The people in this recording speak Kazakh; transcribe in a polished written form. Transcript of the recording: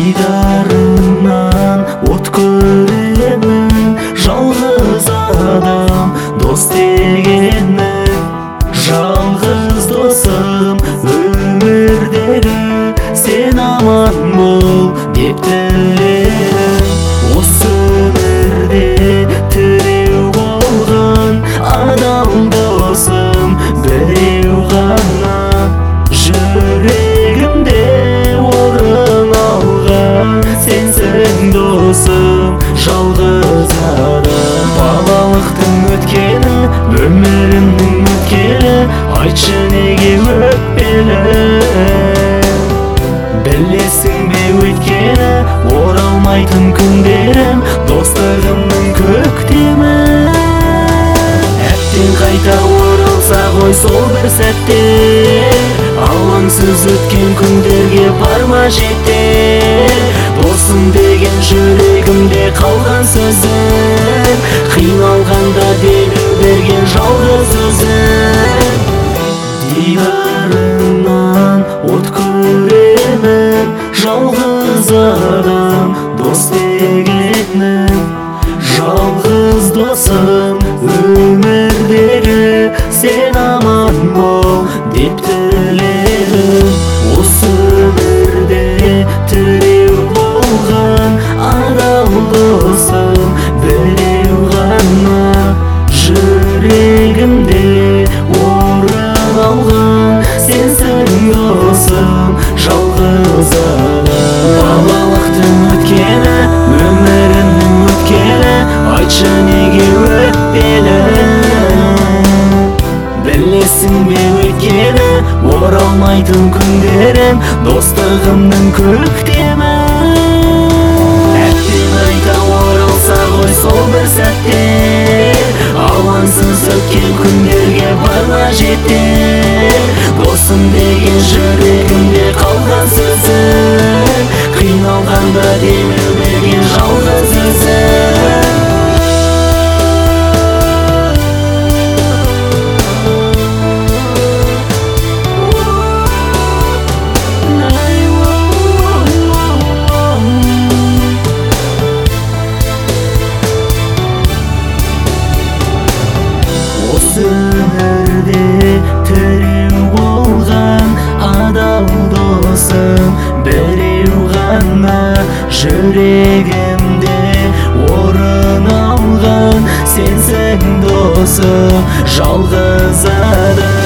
Дидарыңнан от көремін, жалғыз адам дос дегенім. Жалғыз досым өмірдегі, сен аман бол деп тілерім. Осы өмірде тіреу болған адал досым біреу ғана. Жүрегімде орын алған сенсің досым, жалғыз адам. Балалықтың өткені, өмірімнің өткелі, айтшы неге өкпелі? Білесің бе өткені, оралмайтын күндерім, достығымның көктемі. Әттен қайта оралса ғой сол бір сәтте, алаңсыз өткен күндерге барма жетер. Досым деген жүрегімде қалған сөзім, қиналғанда демеу берген жалғыз өзім. Дидарыңнан от көремін, жалғыз адам дос дегенім. Жалғыз досым өмірдегі, сен аман бол деп тілерім. Осы өмірде тіреу болған адал досым біреу ғана. Жүрегімде орын алған сенсің досым, жалғыз адам. Балалықтың өткені, өмірімнің өткелі, айтшы неге өкпелі? Білесің бе өткені, оралмайтын күндерім, достығымның көктемі. Әттен айта оралса ғой сол бір сәтте, алаңсыз өткен күндерге барма жетер. Досым деген жүрегімде қалған сөзім, қиналғанда демеу берген жалғыз өзім. Осы өмірде тіреу болған адал досым біреу ғана. Жүрегімде орын алған сенсің досым, жалғыз адам.